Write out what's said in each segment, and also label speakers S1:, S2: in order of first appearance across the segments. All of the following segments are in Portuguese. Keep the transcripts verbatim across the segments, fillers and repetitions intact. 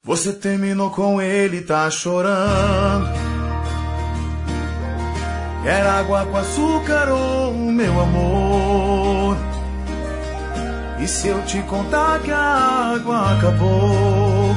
S1: Você terminou com ele, tá chorando. Quer água com açúcar, oh, meu amor? E se eu te contar que a água acabou?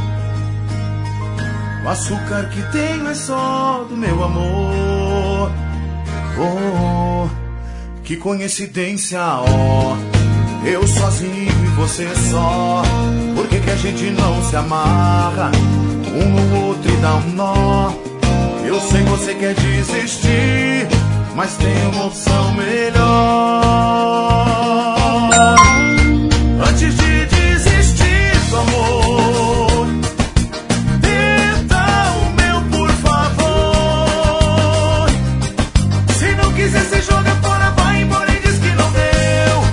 S1: O açúcar que tenho é só do meu amor. Oh, que coincidência, ó. Eu sozinho e você só. Por que que a gente não se amarra um no outro e dá um nó? Eu sei que você quer desistir, mas tem uma opção melhor. Antes de desistir do amor, tenta o meu, por favor. Se não quiser, você joga fora, vai embora e diz que não deu.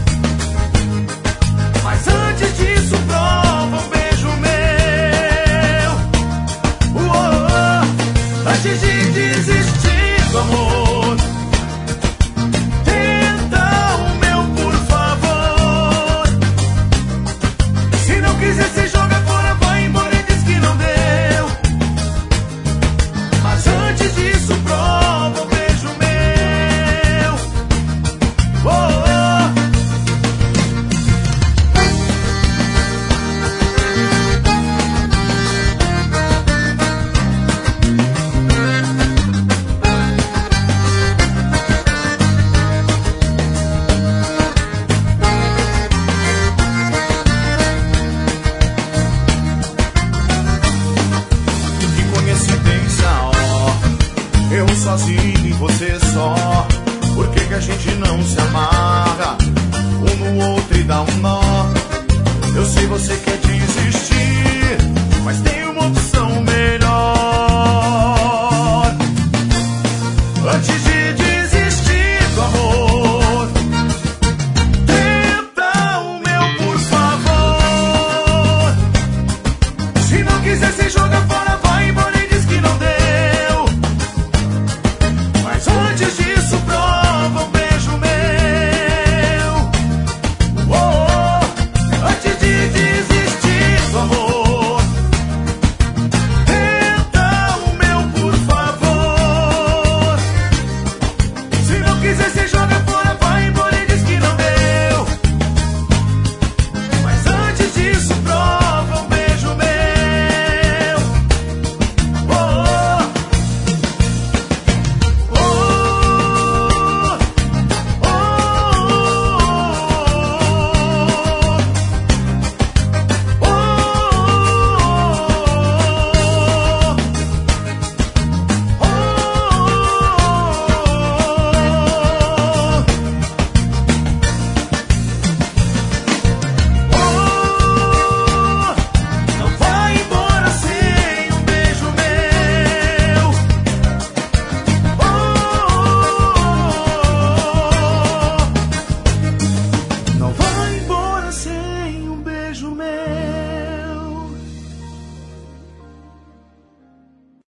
S1: Mas antes disso, prova um beijo meu. Uou, antes de desistir do amor, tenta o meu, por favor. Se não quiser, você joga fora, vai embora e diz que não deu. Mas antes disso, prova um beijo meu. Oh, oh. Que coincidência, ó. Eu sozinho e você só. Por que que a gente não se amarra um no outro e dá um nó? Eu sei você quer desistir, mas tem uma opção melhor. Antes de desistir do amor, tenta o meu, por favor. Se não quiser, se joga fora,